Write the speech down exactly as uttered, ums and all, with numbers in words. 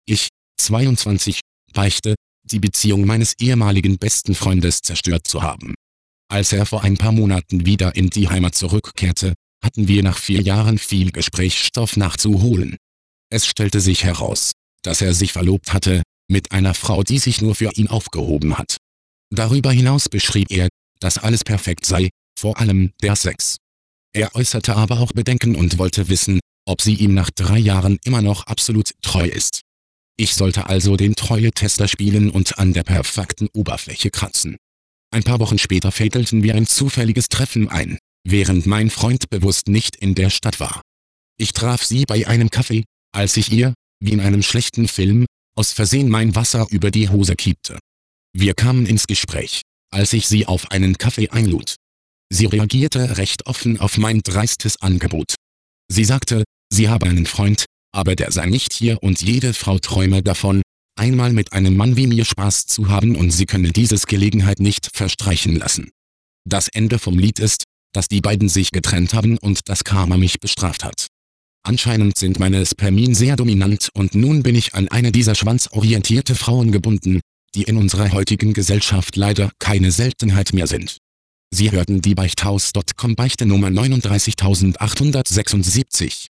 Ich, zweiundzwanzig, beichte, die Beziehung meines ehemaligen besten Freundes zerstört zu haben. Als er vor ein paar Monaten wieder in die Heimat zurückkehrte, hatten wir nach vier Jahren viel Gesprächsstoff nachzuholen. Es stellte sich heraus, dass er sich verlobt hatte, mit einer Frau, die sich nur für ihn aufgehoben hat. Darüber hinaus beschrieb er, dass alles perfekt sei, vor allem der Sex. Er äußerte aber auch Bedenken und wollte wissen, ob sie ihm nach drei Jahren immer noch absolut treu ist. Ich sollte also den Treue-Tester spielen und an der perfekten Oberfläche kratzen. Ein paar Wochen später fädelten wir ein zufälliges Treffen ein, während mein Freund bewusst nicht in der Stadt war. Ich traf sie bei einem Kaffee, als ich ihr, wie in einem schlechten Film, aus Versehen mein Wasser über die Hose kippte. Wir kamen ins Gespräch, als ich sie auf einen Kaffee einlud. Sie reagierte recht offen auf mein dreistes Angebot. Sie sagte, sie habe einen Freund, aber der sei nicht hier und jede Frau träume davon, einmal mit einem Mann wie mir Spaß zu haben und sie könne diese Gelegenheit nicht verstreichen lassen. Das Ende vom Lied ist, dass die beiden sich getrennt haben und das Karma mich bestraft hat. Anscheinend sind meine Spermien sehr dominant und nun bin ich an eine dieser schwanzorientierte Frauen gebunden, die in unserer heutigen Gesellschaft leider keine Seltenheit mehr sind. Sie hörten die Beichthaus Punkt com Beichte Nummer neununddreißigtausendachthundertsechsundsiebzig.